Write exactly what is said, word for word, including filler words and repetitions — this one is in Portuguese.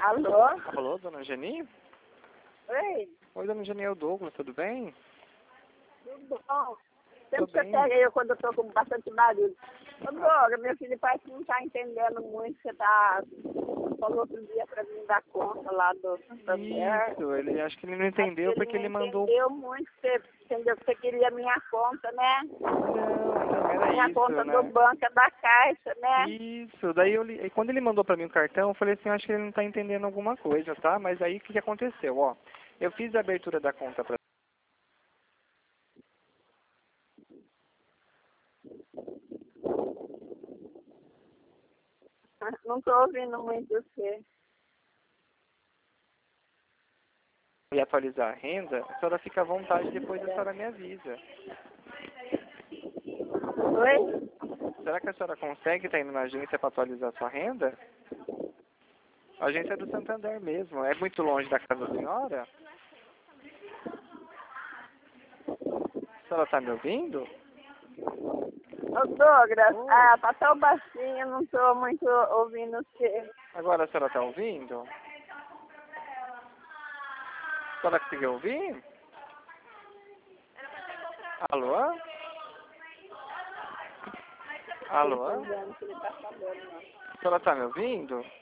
Alô? Alô, dona Geni? Oi, Oi, dona Geni, é o Douglas, tudo bem? tudo bom? Tô Sempre você bem. pega eu quando eu tô com bastante barulho. Ô, Dora, meu filho parece que não tá entendendo muito. Você tá... falou outro dia pra mim dar conta lá do Santander. Isso, ele acho que ele não Acho que entendeu ele porque não ele mandou... entendeu muito. Você entendeu que você queria a minha conta, né? Não, não era Minha isso, conta do né? banco é da Caixa, né? Isso, daí eu li... e quando ele mandou pra mim o cartão, eu falei assim, acho que ele não tá entendendo alguma coisa, tá? Mas aí o que que aconteceu, ó? Eu fiz a abertura da conta pra... Não tô ouvindo muito você. e atualizar a renda, a senhora fica à vontade, depois a senhora me avisa. Oi? Será que a senhora consegue estar indo na agência para atualizar a sua renda? A agência é do Santander mesmo. É muito longe da casa da senhora? A senhora está me ouvindo? Ô, Douglas, Oi. ah, pra tão baixinho, eu não tô muito ouvindo você. Agora a senhora está ouvindo? A senhora conseguiu ouvir? Alô? Alô? Entendendo o que ele tá falando, não. A senhora está me ouvindo?